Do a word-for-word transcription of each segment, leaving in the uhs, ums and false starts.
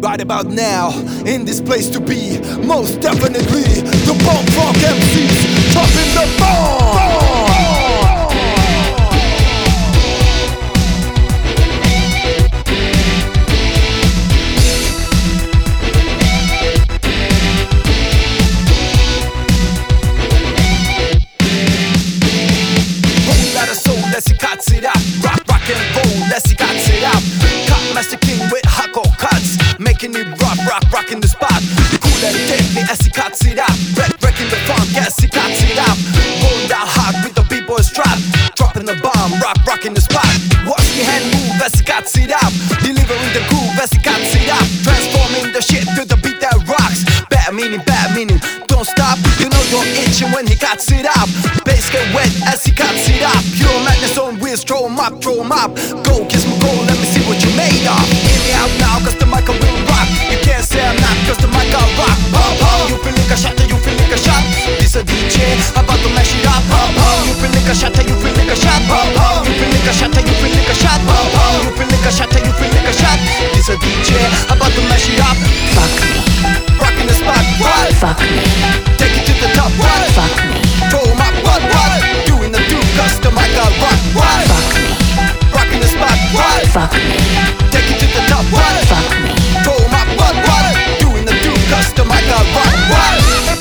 Right about now, in this place to be, most definitely the Bump Rock M Cs dropping the bomb. Whole lot of soul, let's see cuts it up. Rock, rock and roll, let's see cuts it up. Cut Master King with hardcore cuts, making it rock, rock, rocking the spot. Cool and deadly as he cuts it up. Red breaking the funk as he cuts it up. Rolling down hard with the b-boy strap, dropping the bomb, rock, rocking the spot. Watch the hand move as he cuts it up, delivering the groove as he cuts it up. Transforming the shit to the beat that rocks. Bad meaning, bad meaning, don't stop. You know you're itching when he cuts it up. Bass get wet as he cuts it up. Pure madness on wheels, throw 'em up, throw 'em up. Go, kiss my goal, let me see what you made of. Hear me out now, cause the mic will rock. You can't say I'm not, cause the mic will rock. Pop, pop, you feel like a shot, you feel like a shot. This a D J, about to mash it up. Pop, pop, you feel like a shot, you feel like a shot. Pop, pop, you feel like a shot, you feel like a shot. Pop, pop, you feel like a shot, you feel like a shot. This a D J, about to mash it up. Fuck me. Rocking the spot, what? Fuck me. Take it to the top, what? Fuck me. Throw 'em up, what, what? Doing the do, cause the mic will rock, what? Fuck me. Rocking the spot, what? Fuck me. Take it to the top, what? Fuck me. Throw 'em up, what, what? Doing the do, cause the mic will rock, what?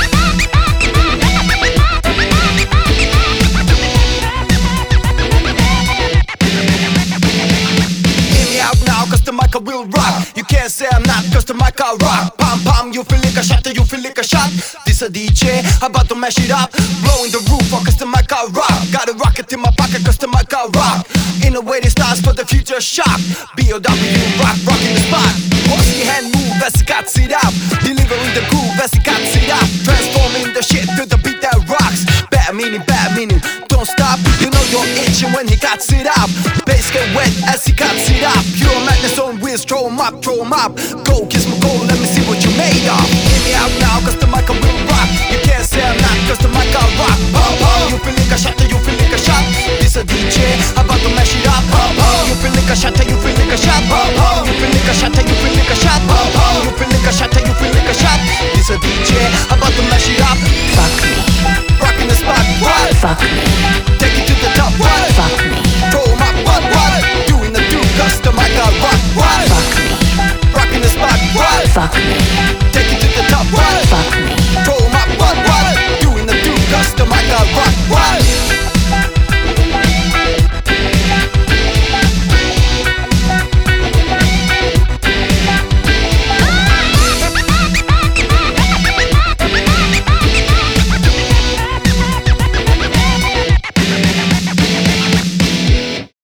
Hear me out now, cause the mic will rock. You can't say I'm not, cause the mic will rock. Pam pam, you feel like a shot, you feel like a shot. This a D J, about to mash it up. Blowing the roof, cause the mic will rock. Got a rocket in my pocket, cause the mic will rock. In a way it starts for the future shock. B O W rock, rocking the spot. Watch the hand move as he cuts it up, delivering the groove as he cuts it up. Transforming the shit to the beat that rocks. Bad meaning, bad meaning, don't stop. You know you're itching when he cuts it up. Bass get wet as he cuts it up. Pure madness on wheels, throw 'em up, throw 'em up. Go, kiss my goal, let me see what you made of. Hear me out now, cause the mic will rock. You can't say I'm not, cause the mic will rock. Pop, pop, you feel like a shot, you feel like a shot. This a D J, about to mash it up. Pop, pop, you feel like a shot, you feel like a shot. Pop, pop, you feel like a shot, you feel like a shot. Pop, pop, you feel like a shot, you feel like a shot. This a D J, about to mash it up. Fuck me. Rocking the spot, what? Fuck me. Take it to the top, what? Fuck me. Throw 'em up, what, what? Doing the do, cause the mic will rock, what? Fuck me. Rocking the spot, what? Fuck me. Take it to the top, what? Fuck me. Throw 'em up, what, what? Doing the do, cause the mic will rock,